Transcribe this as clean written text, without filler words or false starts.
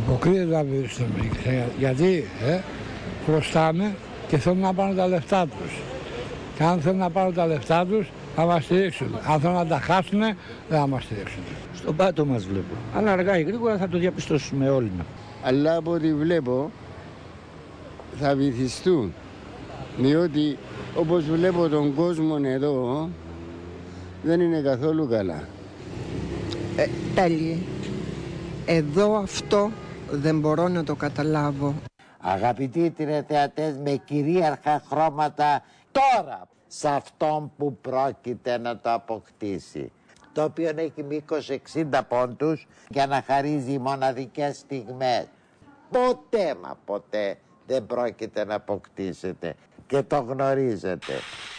Αποκλείεται να βρίσκουμε. Γιατί χρωστάμε και θέλουν να πάρουν τα λεφτά τους. Και αν θέλουν να πάρουν τα λεφτά τους, θα μας στηρίξουν. Αν θέλουν να τα χάσουν, δεν θα μας στηρίξουν. Στον πάτο μας βλέπω. Αλλά αργά ή γρήγορα θα το διαπιστώσουμε όλοι μας. Αλλά από ό,τι βλέπω θα βυθιστούν. Διότι όπως βλέπω τον κόσμο εδώ δεν είναι καθόλου καλά. Τέλειε. Εδώ αυτό δεν μπορώ να το καταλάβω. Αγαπητοί τηλεθεατές, με κυρίαρχα χρώματα τώρα σε αυτόν που πρόκειται να το αποκτήσει, το οποίο έχει μήκος 60 πόντους για να χαρίζει μοναδικές στιγμές. Ποτέ μα ποτέ δεν πρόκειται να αποκτήσετε και το γνωρίζετε.